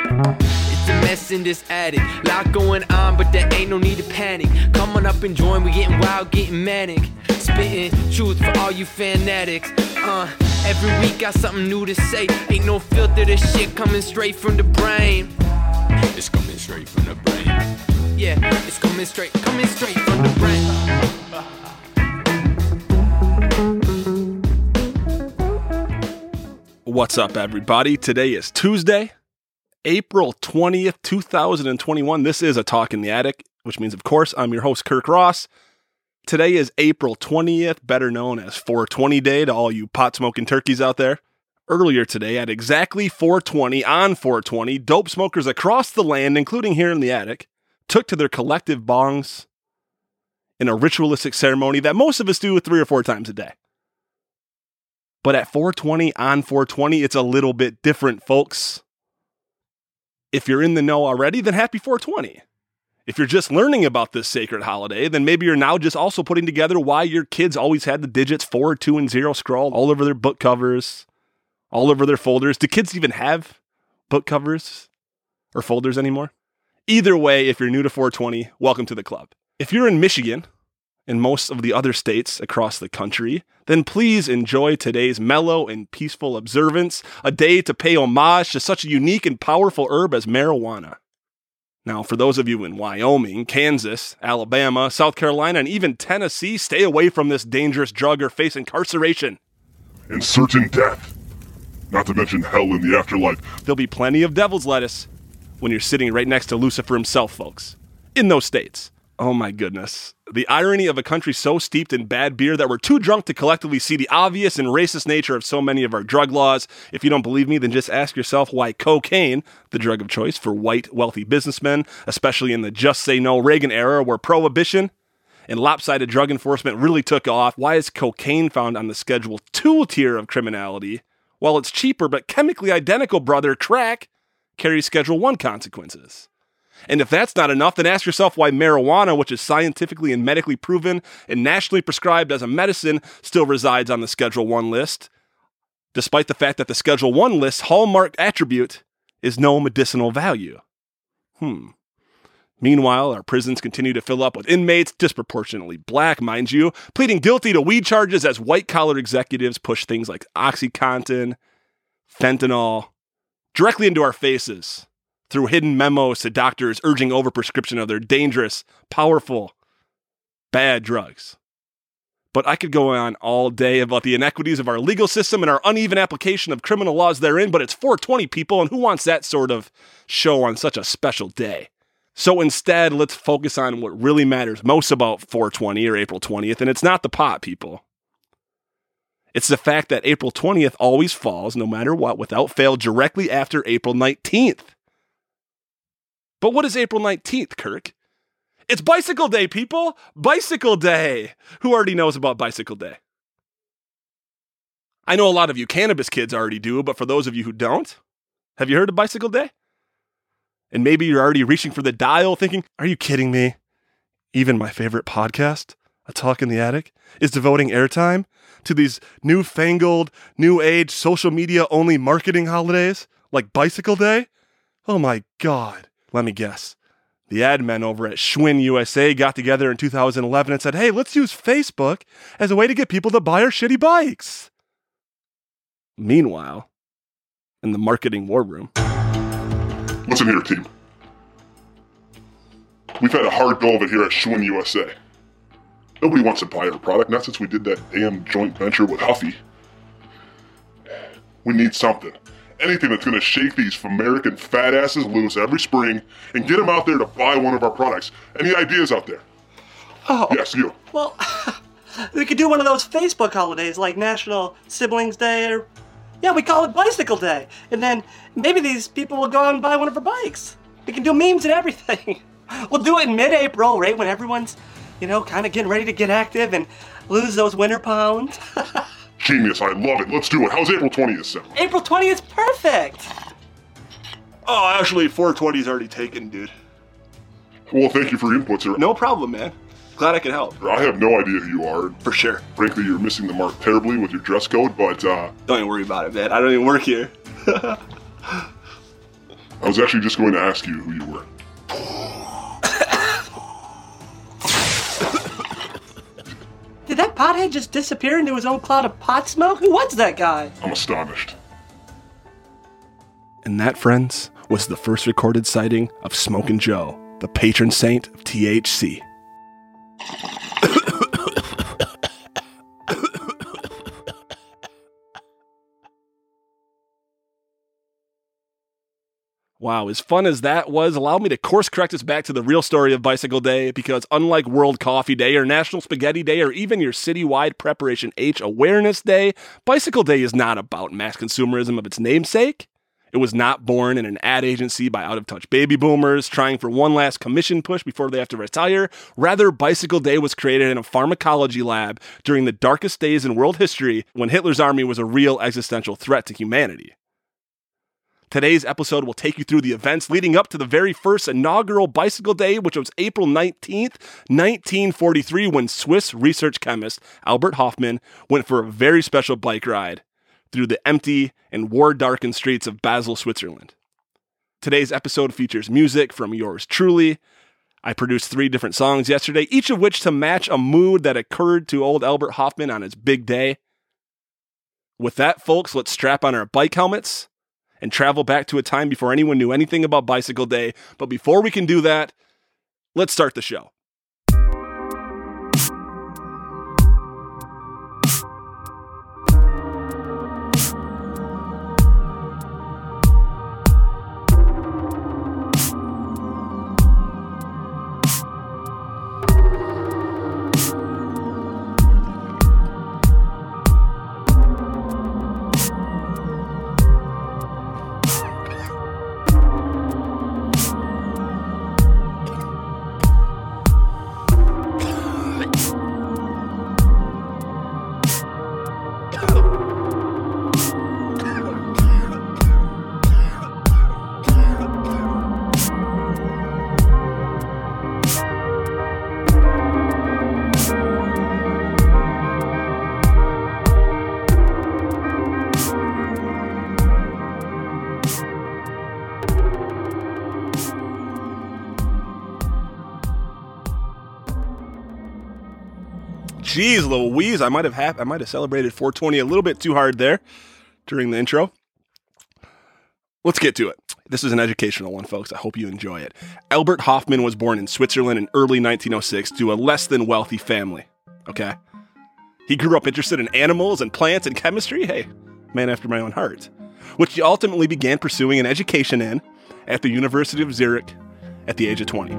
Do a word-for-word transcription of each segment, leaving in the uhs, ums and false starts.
It's a mess in this attic. Lot going on, but there ain't no need to panic. Come on up and join, we getting wild, getting manic. Spitting truth for all you fanatics. Uh, every week got something new to say. Ain't no filter, this shit coming straight from the brain. It's coming straight from the brain. Yeah, it's coming straight, coming straight from the brain. What's up, everybody? Today is Tuesday, April twentieth, two thousand twenty-one. This is A Talk in the Attic, which means, of course, I'm your host, Kirk Ross. Today is April twentieth, better known as four twenty Day to all you pot-smoking turkeys out there. Earlier today, at exactly four twenty on four twenty, dope smokers across the land, including here in the attic, took to their collective bongs in a ritualistic ceremony that most of us do three or four times a day. But at four twenty on four twenty, it's a little bit different, folks. If you're in the know already, then happy four twenty. If you're just learning about this sacred holiday, then maybe you're now just also putting together why your kids always had the digits four, two, and zero scrawled all over their book covers, all over their folders. Do kids even have book covers or folders anymore? Either way, if you're new to four twenty, welcome to the club. If you're in Michigan and most of the other states across the country, then please enjoy today's mellow and peaceful observance, a day to pay homage to such a unique and powerful herb as marijuana. Now, for those of you in Wyoming, Kansas, Alabama, South Carolina, and even Tennessee, stay away from this dangerous drug or face incarceration and certain death, not to mention hell in the afterlife. There'll be plenty of devil's lettuce when you're sitting right next to Lucifer himself, folks, in those states. Oh my goodness. The irony of a country so steeped in bad beer that we're too drunk to collectively see the obvious and racist nature of so many of our drug laws. If you don't believe me, then just ask yourself why cocaine, the drug of choice for white, wealthy businessmen, especially in the Just Say No Reagan era where prohibition and lopsided drug enforcement really took off, why is cocaine found on the Schedule two tier of criminality, while its cheaper but chemically identical brother, crack, carries Schedule one consequences? And if that's not enough, then ask yourself why marijuana, which is scientifically and medically proven and nationally prescribed as a medicine, still resides on the Schedule one list, despite the fact that the Schedule one list's hallmark attribute is no medicinal value. Hmm. Meanwhile, our prisons continue to fill up with inmates, disproportionately black, mind you, pleading guilty to weed charges as white-collar executives push things like OxyContin, fentanyl, directly into our faces, through hidden memos to doctors urging overprescription of their dangerous, powerful, bad drugs. But I could go on all day about the inequities of our legal system and our uneven application of criminal laws therein, but it's four twenty, people, and who wants that sort of show on such a special day? So instead, let's focus on what really matters most about four twenty or April twentieth, and it's not the pot, people. It's the fact that April twentieth always falls, no matter what, without fail, directly after April nineteenth. But what is April nineteenth, Kirk? It's Bicycle Day, people! Bicycle Day! Who already knows about Bicycle Day? I know a lot of you cannabis kids already do, but for those of you who don't, have you heard of Bicycle Day? And maybe you're already reaching for the dial thinking, are you kidding me? Even my favorite podcast, A Talk in the Attic, is devoting airtime to these newfangled, new age, social media only marketing holidays like Bicycle Day? Oh my God. Let me guess. The ad men over at Schwinn U S A got together in two thousand eleven and said, hey, let's use Facebook as a way to get people to buy our shitty bikes. Meanwhile, in the marketing war room. Listen here, team. We've had a hard go of it here at Schwinn U S A. Nobody wants to buy our product, not since we did that damn joint venture with Huffy. We need something. Anything that's going to shake these American fat asses loose every spring and get them out there to buy one of our products. Any ideas out there? Oh. Yes, you. Well, we could do one of those Facebook holidays like National Siblings Day or, yeah, we call it Bicycle Day. And then maybe these people will go out and buy one of our bikes. We can do memes and everything. We'll do it in mid-April, right, when everyone's, you know, kind of getting ready to get active and lose those winter pounds. Genius, I love it. Let's do it. How's April twentieth sound? April twentieth is perfect. Oh, actually, four twenty is already taken, dude. Well, thank you for your input, sir. No problem, man. Glad I could help. I have no idea who you are. For sure. Frankly, you're missing the mark terribly with your dress code, but, uh... Don't even worry about it, man. I don't even work here. I was actually just going to ask you who you were. Did that pothead just disappear into his own cloud of pot smoke? Who was that guy? I'm astonished. And that, friends, was the first recorded sighting of Smokin' Joe, the patron saint of T H C. Wow, as fun as that was, allow me to course correct us back to the real story of Bicycle Day, because unlike World Coffee Day or National Spaghetti Day or even your citywide Preparation H Awareness Day, Bicycle Day is not about mass consumerism of its namesake. It was not born in an ad agency by out-of-touch baby boomers trying for one last commission push before they have to retire. Rather, Bicycle Day was created in a pharmacology lab during the darkest days in world history when Hitler's army was a real existential threat to humanity. Today's episode will take you through the events leading up to the very first inaugural Bicycle Day, which was April nineteenth, nineteen forty-three, when Swiss research chemist Albert Hofmann went for a very special bike ride through the empty and war-darkened streets of Basel, Switzerland. Today's episode features music from yours truly. I produced three different songs yesterday, each of which to match a mood that occurred to old Albert Hofmann on his big day. With that, folks, let's strap on our bike helmets and travel back to a time before anyone knew anything about Bicycle Day. But before we can do that, let's start the show. Jeez Louise, I might have ha- I might have celebrated four twenty a little bit too hard there during the intro. Let's get to it. This is an educational one, folks. I hope you enjoy it. Albert Hofmann was born in Switzerland in early nineteen oh six to a less than wealthy family. Okay? He grew up interested in animals and plants and chemistry. Hey, man after my own heart. Which he ultimately began pursuing an education in at the University of Zurich at the age of twenty.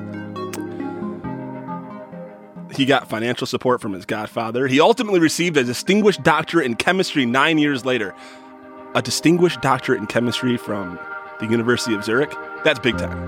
He got financial support from his godfather. He ultimately received a distinguished doctorate in chemistry nine years later. A distinguished doctorate in chemistry from the University of Zurich? That's big time.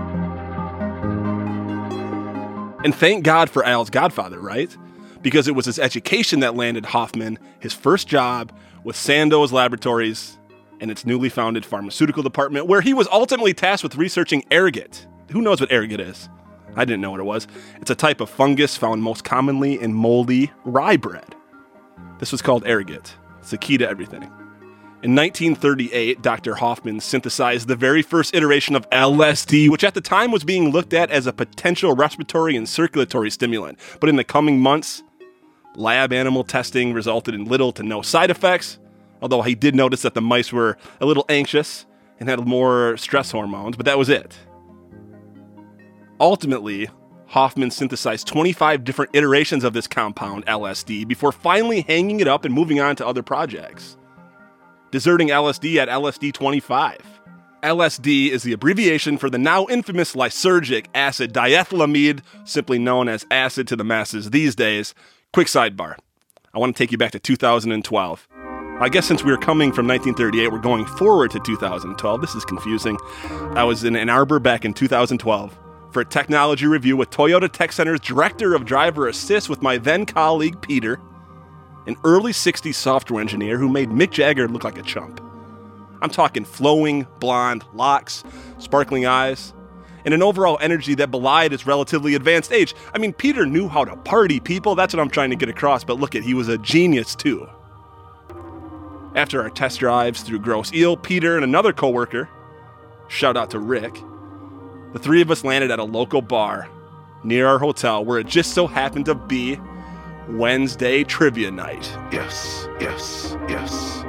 And thank God for Al's godfather, right? Because it was his education that landed Hofmann his first job with Sandoz Laboratories and its newly founded pharmaceutical department, where he was ultimately tasked with researching ergot. Who knows what ergot is? I didn't know what it was. It's a type of fungus found most commonly in moldy rye bread. This was called ergot. It's the key to everything. In nineteen thirty-eight, Doctor Hofmann synthesized the very first iteration of L S D, which at the time was being looked at as a potential respiratory and circulatory stimulant. But in the coming months, lab animal testing resulted in little to no side effects, although he did notice that the mice were a little anxious and had more stress hormones, but that was it. Ultimately, Hofmann synthesized twenty-five different iterations of this compound, L S D, before finally hanging it up and moving on to other projects, deserting L S D at L S D twenty-five. L S D is the abbreviation for the now infamous lysergic acid diethylamide, simply known as acid to the masses these days. Quick sidebar. I want to take you back to two thousand twelve. I guess since we were coming from nineteen thirty-eight, we're going forward to two thousand twelve. This is confusing. I was in Ann Arbor back in two thousand twelve for a technology review with Toyota Tech Center's Director of Driver Assist with my then colleague, Peter, an early sixties software engineer who made Mick Jagger look like a chump. I'm talking flowing, blonde locks, sparkling eyes, and an overall energy that belied his relatively advanced age. I mean, Peter knew how to party, people. That's what I'm trying to get across, but look at, he was a genius too. After our test drives through Gross Eel, Peter and another coworker shout out to Rick, the three of us landed at a local bar near our hotel where it just so happened to be Wednesday trivia night. Yes, yes, yes.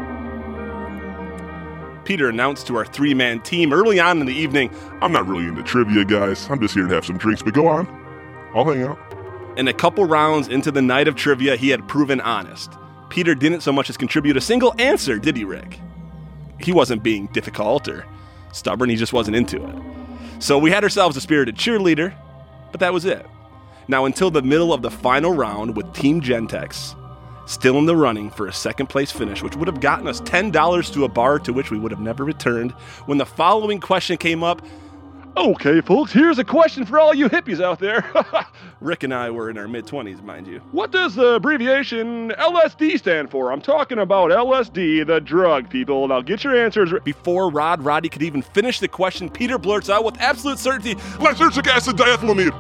Peter announced to our three-man team early on in the evening, I'm not really into trivia, guys. I'm just here to have some drinks, but go on. I'll hang out. And a couple rounds into the night of trivia, he had proven honest. Peter didn't so much as contribute a single answer, did he, Rick? He wasn't being difficult or stubborn, he just wasn't into it. So we had ourselves a spirited cheerleader, but that was it. Now, until the middle of the final round with Team Gentex still in the running for a second place finish, which would have gotten us ten dollars to a bar to which we would have never returned, when the following question came up. Okay, folks, here's a question for all you hippies out there. Rick and I were in our mid-twenties, mind you. What does the abbreviation L S D stand for? I'm talking about L S D, the drug, people. Now get your answers. Before Rod Roddy could even finish the question, Peter blurts out with absolute certainty, Lysergic acid diethylamide.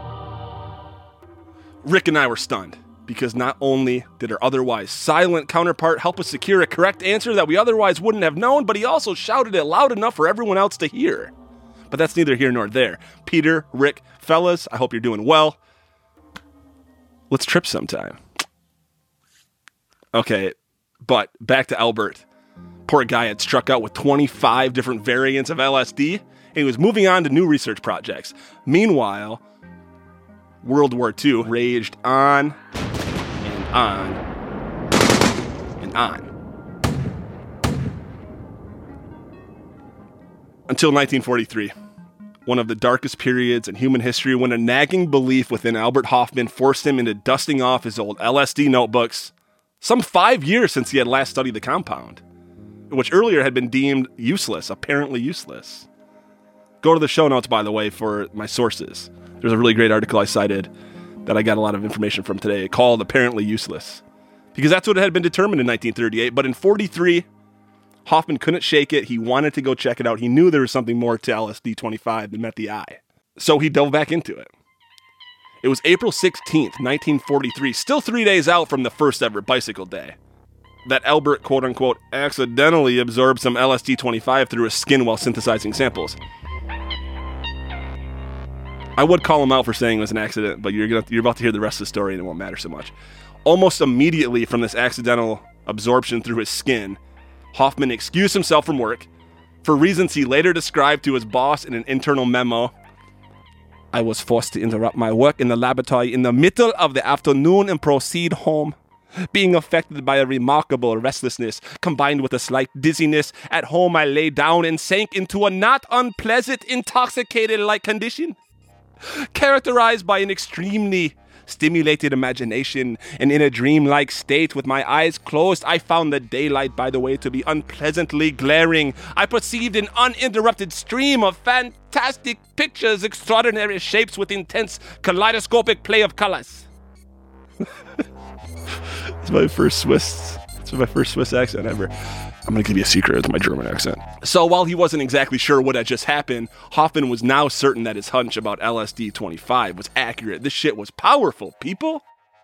Rick and I were stunned, because not only did our otherwise silent counterpart help us secure a correct answer that we otherwise wouldn't have known, but he also shouted it loud enough for everyone else to hear. But that's neither here nor there. Peter, Rick, fellas, I hope you're doing well. Let's trip sometime. Okay, but back to Albert. Poor guy had struck out with twenty-five different variants of L S D, and he was moving on to new research projects. Meanwhile, World War Two raged on and on and on. Until nineteen forty-three, one of the darkest periods in human history, when a nagging belief within Albert Hofmann forced him into dusting off his old L S D notebooks, some five years since he had last studied the compound, which earlier had been deemed useless, apparently useless. Go to the show notes, by the way, for my sources. There's a really great article I cited that I got a lot of information from today called Apparently Useless, because that's what it had been determined in nineteen thirty-eight. But in forty-three, Hofmann couldn't shake it. He wanted to go check it out. He knew there was something more to L S D twenty-five than met the eye. So he dove back into it. It was April sixteenth, nineteen forty-three, still three days out from the first ever bicycle day, that Albert, quote-unquote, accidentally absorbed some L S D twenty-five through his skin while synthesizing samples. I would call him out for saying it was an accident, but you're gonna, you're about to hear the rest of the story and it won't matter so much. Almost immediately from this accidental absorption through his skin, Hofmann excused himself from work for reasons he later described to his boss in an internal memo. I was forced to interrupt my work in the laboratory in the middle of the afternoon and proceed home, being affected by a remarkable restlessness combined with a slight dizziness. At home, I lay down and sank into a not unpleasant intoxicated-like condition, characterized by an extremely stimulated imagination, and in a dreamlike state with my eyes closed. I found the daylight, by the way, to be unpleasantly glaring. I perceived an uninterrupted stream of fantastic pictures, extraordinary shapes with intense kaleidoscopic play of colors. It's my first Swiss. It's my first Swiss accent ever. I'm going to give you a secret with my German accent. So while he wasn't exactly sure what had just happened, Hofmann was now certain that his hunch about L S D twenty-five was accurate. This shit was powerful, people.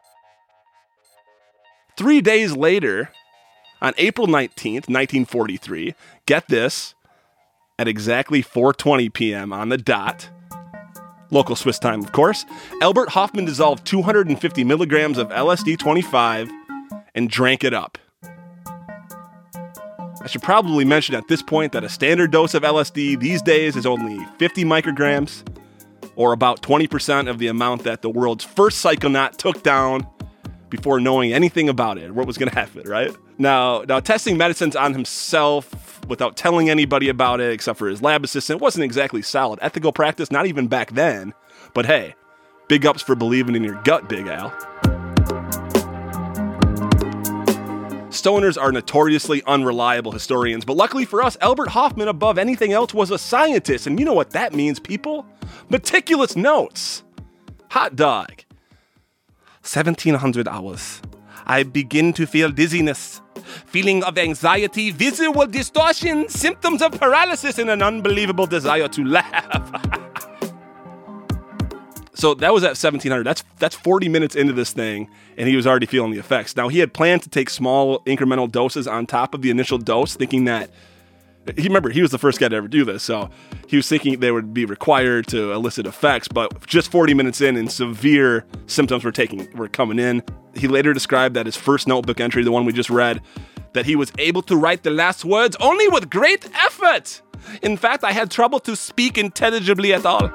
Three days later, on April nineteenth, nineteen forty-three, get this, at exactly four twenty p.m. on the dot, local Swiss time, of course, Albert Hofmann dissolved two hundred fifty milligrams of L S D twenty-five and drank it up. I should probably mention at this point that a standard dose of L S D these days is only fifty micrograms, or about twenty percent of the amount that the world's first psychonaut took down before knowing anything about it, what was going to happen, right? Now, now, testing medicines on himself without telling anybody about it, except for his lab assistant, wasn't exactly solid ethical practice, not even back then. But hey, big ups for believing in your gut, Big Al. Stoners are notoriously unreliable historians, but luckily for us, Albert Hofmann, above anything else, was a scientist, and you know what that means, people? Meticulous notes. Hot dog. seventeen hundred hours. I begin to feel dizziness, feeling of anxiety, visual distortion, symptoms of paralysis, and an unbelievable desire to laugh. So that was at seventeen hundred. That's that's forty minutes into this thing, and he was already feeling the effects. Now, he had planned to take small incremental doses on top of the initial dose, thinking that He remember he was the first guy to ever do this, so he was thinking they would be required to elicit effects, but just forty minutes in and severe symptoms were taking were coming in. He later described that his first notebook entry, the one we just read, that he was able to write the last words only with great effort. In fact, I had trouble to speak intelligibly at all.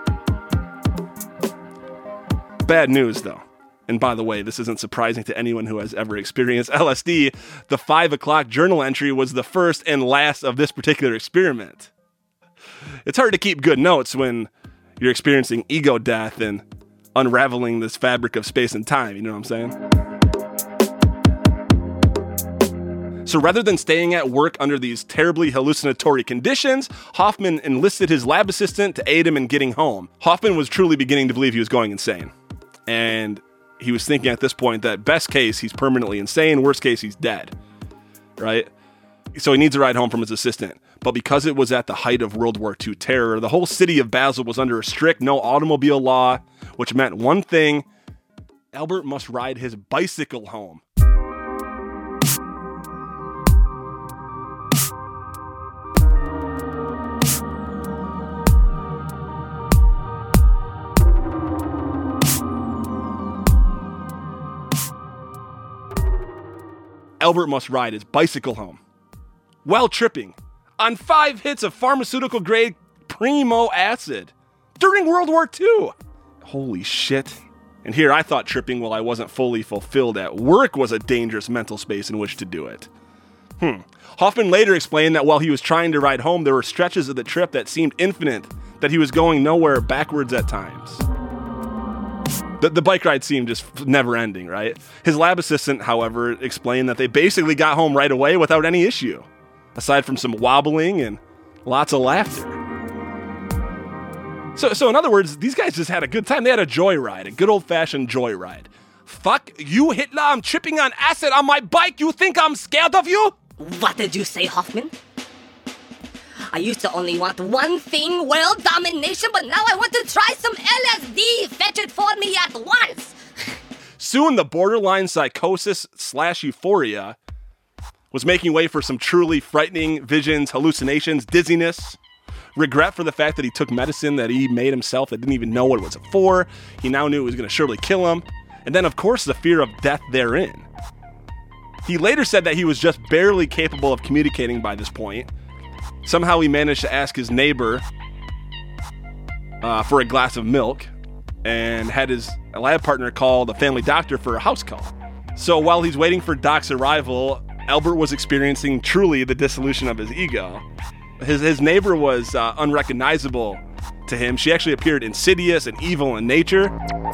Bad news, though. And by the way, this isn't surprising to anyone who has ever experienced L S D. The five o'clock journal entry was the first and last of this particular experiment. It's hard to keep good notes when you're experiencing ego death and unraveling this fabric of space and time, you know what I'm saying? So rather than staying at work under these terribly hallucinatory conditions, Hoffman enlisted his lab assistant to aid him in getting home. Hoffman was truly beginning to believe he was going insane. And he was thinking at this point that best case, he's permanently insane. Worst case, he's dead, right? So he needs a ride home from his assistant. But because it was at the height of World War Two terror, the whole city of Basel was under a strict no automobile law, which meant one thing: Albert must ride his bicycle home. Albert must ride his bicycle home while tripping on five hits of pharmaceutical-grade primo acid during World War Two. Holy shit. And here I thought tripping while I wasn't fully fulfilled at work was a dangerous mental space in which to do it. Hmm. Hoffman later explained that while he was trying to ride home, there were stretches of the trip that seemed infinite, that he was going nowhere backwards at times. The, the bike ride seemed just never ending, right? His lab assistant, however, explained that they basically got home right away without any issue, aside from some wobbling and lots of laughter. So, so in other words, these guys just had a good time. They had a joyride, a good old-fashioned joyride. Fuck you, Hitler, I'm tripping on acid on my bike. You think I'm scared of you? What did you say, Hoffman? I used to only want one thing, world domination, but now I want to try some L S D. Fetch it for me at once. Soon the borderline psychosis slash euphoria was making way for some truly frightening visions, hallucinations, dizziness, regret for the fact that he took medicine that he made himself that didn't even know what it was for. He now knew it was going to surely kill him. And then, of course, the fear of death therein. He later said that he was just barely capable of communicating by this point. Somehow he managed to ask his neighbor uh, for a glass of milk and had his lab partner call the family doctor for a house call. So while he's waiting for Doc's arrival, Albert was experiencing truly the dissolution of his ego. His, his neighbor was uh, unrecognizable to him. She actually appeared insidious and evil in nature.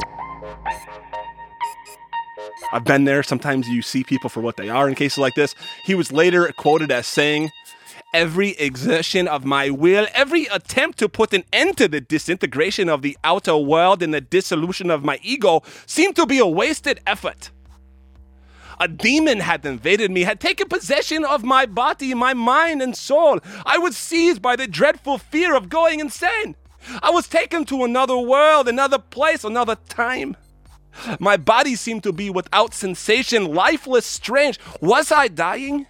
I've been there. Sometimes you see people for what they are in cases like this. He was later quoted as saying, "Every exertion of my will, every attempt to put an end to the disintegration of the outer world and the dissolution of my ego seemed to be a wasted effort. A demon had invaded me, had taken possession of my body, my mind and soul. I was seized by the dreadful fear of going insane. I was taken to another world, another place, another time. My body seemed to be without sensation, lifeless, strange. Was I dying?"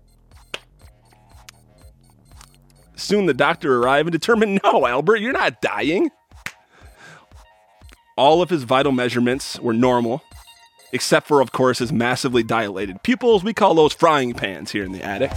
Soon the doctor arrived and determined, no, Albert, you're not dying. All of his vital measurements were normal, except for, of course, his massively dilated pupils. We call those frying pans here in the attic.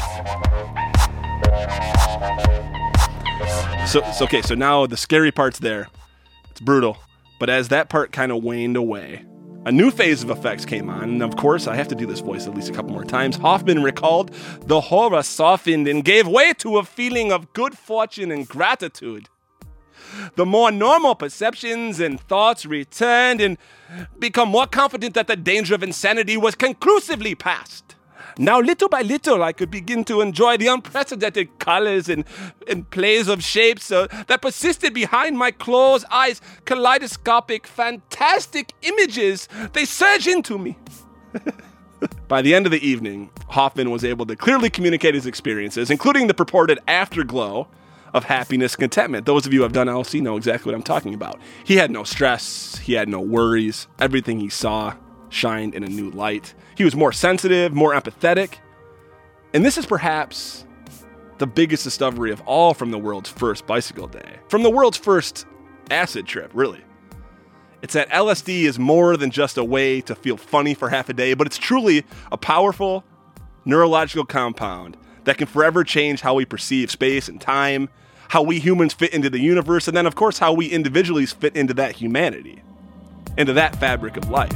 So, so okay, so now the scary part's there. It's brutal. But as that part kind of waned away, a new phase of effects came on, and of course, I have to do this voice at least a couple more times. Hoffman recalled the horror softened and gave way to a feeling of good fortune and gratitude. The more normal perceptions and thoughts returned and become more confident that the danger of insanity was conclusively past. Now, little by little, I could begin to enjoy the unprecedented colors and, and plays of shapes uh, that persisted behind my closed eyes. Kaleidoscopic, fantastic images. They surge into me. By the end of the evening, Hoffman was able to clearly communicate his experiences, including the purported afterglow of happiness and contentment. Those of you who have done L S D know exactly what I'm talking about. He had no stress. He had no worries. Everything he saw shined in a new light. He was more sensitive, more empathetic. And this is perhaps the biggest discovery of all from the world's first bicycle day. From the world's first acid trip, really. It's that L S D is more than just a way to feel funny for half a day, but it's truly a powerful neurological compound that can forever change how we perceive space and time, how we humans fit into the universe, and then, of course, how we individually fit into that humanity, into that fabric of life.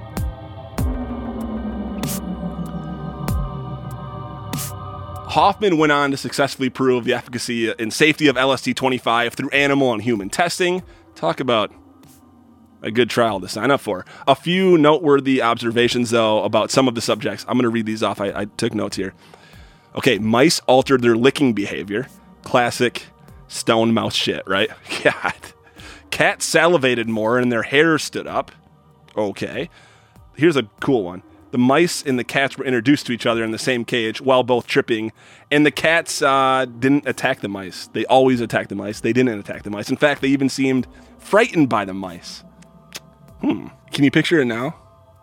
Hoffman went on to successfully prove the efficacy and safety of L S D twenty-five through animal and human testing. Talk about a good trial to sign up for. A few noteworthy observations, though, about some of the subjects. I'm going to read these off. I, I took notes here. Okay, mice altered their licking behavior. Classic stone mouse shit, right? God. Cats salivated more and their hair stood up. Okay. Here's a cool one. The mice and the cats were introduced to each other in the same cage while both tripping, and the cats uh, didn't attack the mice. They always attack the mice. They didn't attack the mice. In fact, they even seemed frightened by the mice. Hmm. Can you picture it now?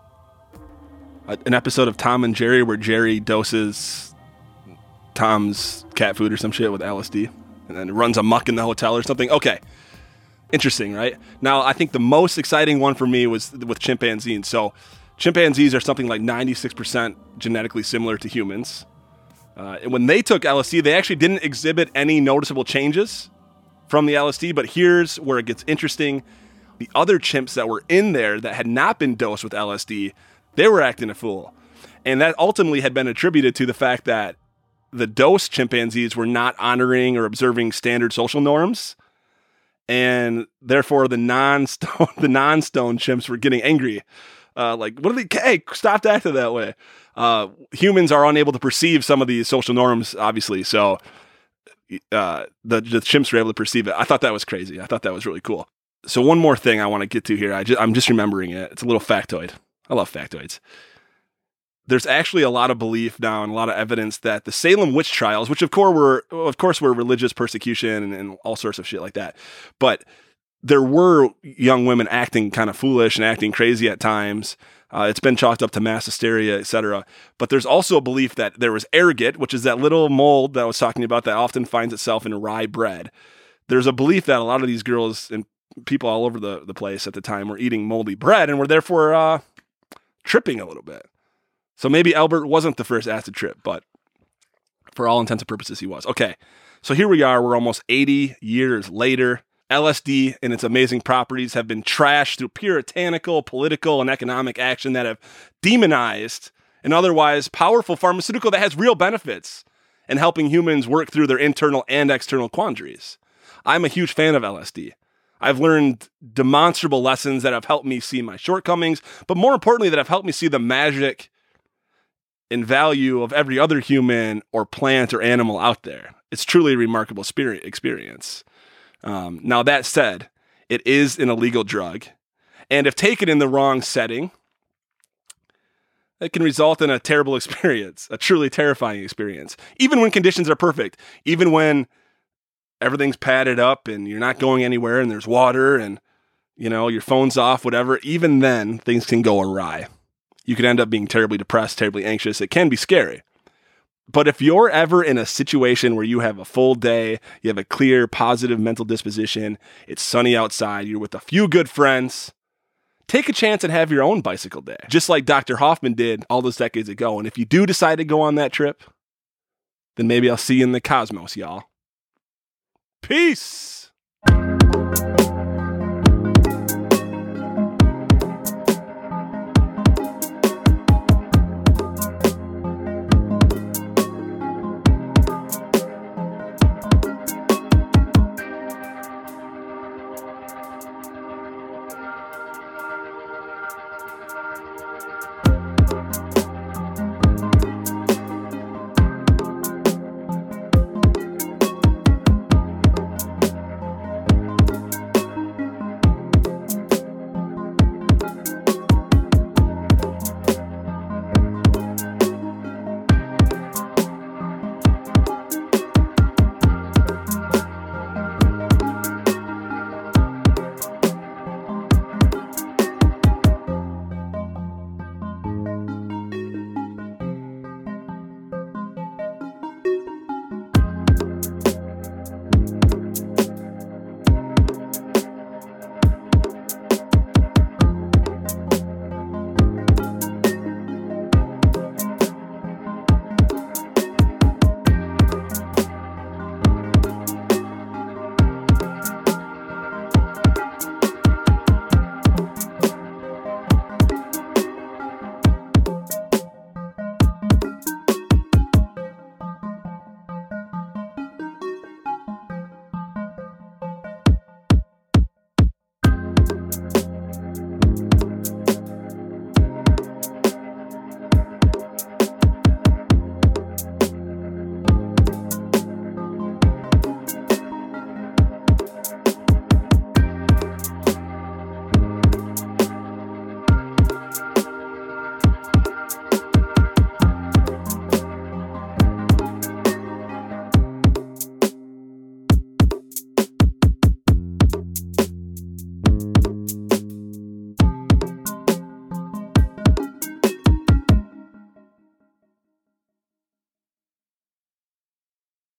An episode of Tom and Jerry where Jerry doses Tom's cat food or some shit with L S D and then runs amok in the hotel or something. Okay. Interesting, right? Now, I think the most exciting one for me was with chimpanzees. So chimpanzees are something like ninety-six percent genetically similar to humans. Uh, and when they took L S D, they actually didn't exhibit any noticeable changes from the L S D. But here's where it gets interesting. The other chimps that were in there that had not been dosed with L S D, they were acting a fool. And that ultimately had been attributed to the fact that the dosed chimpanzees were not honoring or observing standard social norms. And therefore the non-stone, the non-stone chimps were getting angry. Uh, like, what are they? Hey, stop acting that way. Uh, humans are unable to perceive some of these social norms, obviously. So uh, the, the chimps were able to perceive it. I thought that was crazy. I thought that was really cool. So one more thing I want to get to here. I just, I'm just remembering it. It's a little factoid. I love factoids. There's actually a lot of belief now and a lot of evidence that the Salem witch trials, which of course were, of course, were religious persecution and, and all sorts of shit like that, but there were young women acting kind of foolish and acting crazy at times. Uh, it's been chalked up to mass hysteria, et cetera. But there's also a belief that there was ergot, which is that little mold that I was talking about that often finds itself in rye bread. There's a belief that a lot of these girls and people all over the, the place at the time were eating moldy bread and were therefore uh, tripping a little bit. So maybe Albert wasn't the first acid trip, but for all intents and purposes, he was. Okay, so here we are. We're almost eighty years later. L S D and its amazing properties have been trashed through puritanical, political, and economic action that have demonized an otherwise powerful pharmaceutical that has real benefits in helping humans work through their internal and external quandaries. I'm a huge fan of L S D. I've learned demonstrable lessons that have helped me see my shortcomings, but more importantly, that have helped me see the magic and value of every other human or plant or animal out there. It's truly a remarkable spirit experience. Um, now, that said, it is an illegal drug, and if taken in the wrong setting, it can result in a terrible experience, a truly terrifying experience, even when conditions are perfect, even when everything's padded up and you're not going anywhere and there's water and, you know, your phone's off, whatever. Even then, things can go awry. You could end up being terribly depressed, terribly anxious. It can be scary. But if you're ever in a situation where you have a full day, you have a clear, positive mental disposition, it's sunny outside, you're with a few good friends, take a chance and have your own bicycle day, just like Doctor Hoffman did all those decades ago. And if you do decide to go on that trip, then maybe I'll see you in the cosmos, y'all. Peace.